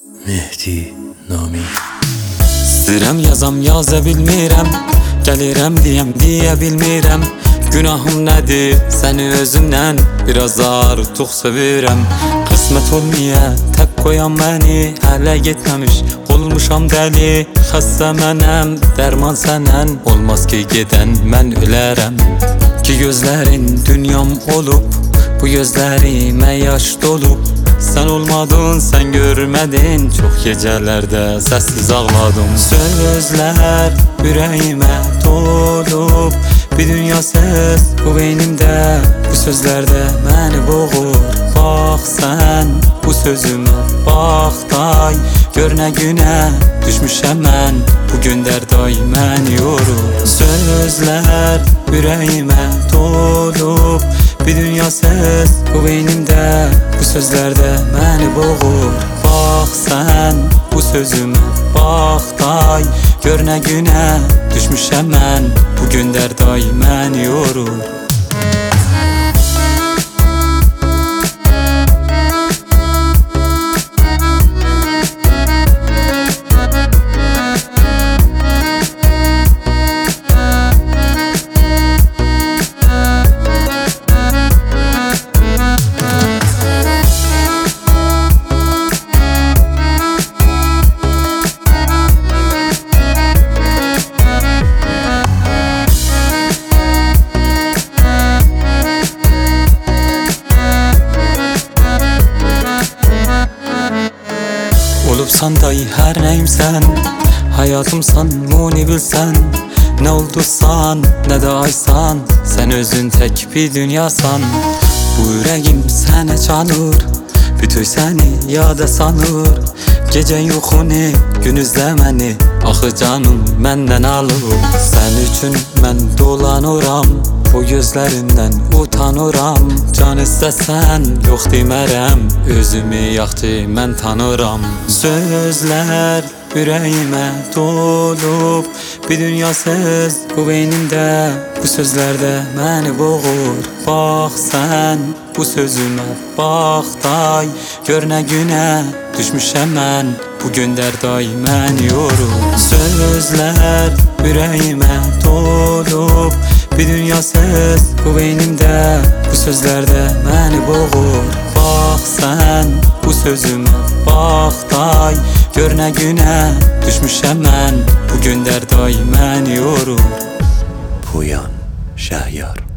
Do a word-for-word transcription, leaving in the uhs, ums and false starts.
Mehdi Nami. İstəyirəm yazam yaza bilmirəm, gəlirəm deyəm deyə bilmirəm. Günahım nədir səni özümdən biraz artıq sevirəm. Qismət olmaya tək qoyan məni, hələ getməmiş olmuşam dəli. Xəstə mənəm, dərman sənən, olmaz ki gedən mən ölərəm. Ki gözlərin dünyam olub, bu gözlərimə yaş dolub. Sen olmadın, sen görmedin, çok gecelerde sessiz ağladım. Sözler yüreğime dolup, bir dünya ses bu beynimde. Bu sözlerde beni boğur. Bak sen bu sözüme bak day. Gör ne güne düşmüşem ben, bugün derday beni yorur. Sözler yüreğime dolup, bir dünya ses bu beynimde. Bu sözlerde beni boğur. Bak sen bu sözüme bak day. Gör ne güne düşmüşem ben, bugün derday beni yorur. Olubsan dahi her neyimsen, hayatımsan bunu bilsen. Ne oldusan ne de aysan, sen özün tek bir dünyasan. Bu yüreğim sene canır, bütün seni yada sanır. Gece yuxunu, gündüz məni, axı canım məndən alır. Sen üçün mən dolanıram, bu gözlərindən utanıram. Can istəsən yox demərəm, özümü yaxşı mən tanıram. Sözlər yüreğime dolup, bir dünya söz bu beynimde. Bu sözlerde beni boğur. Bak sen bu sözüme bak day. Gör ne güne düşmüşem ben, bugün derday beni yorur. Sözler yüreğime dolup, bir dünya söz bu beynimde. Bu sözlerde beni boğur. Bak sen bu sözüme bak day. Gör ne güne düşmüşem ben, bugün derday beni yorur. Puyan Şahyar.